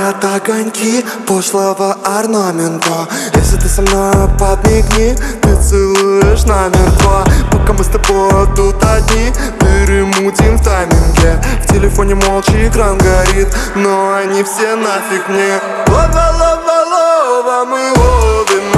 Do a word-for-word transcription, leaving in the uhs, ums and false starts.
горят огоньки пошлого орнамента. Если ты со мной, подмигни, ты целуешь намертво. Пока мы с тобой тут одни, перемутим в тайминге. В телефоне молча экран горит, но они все нафиг мне. Лова, лова, лова, мы ловим.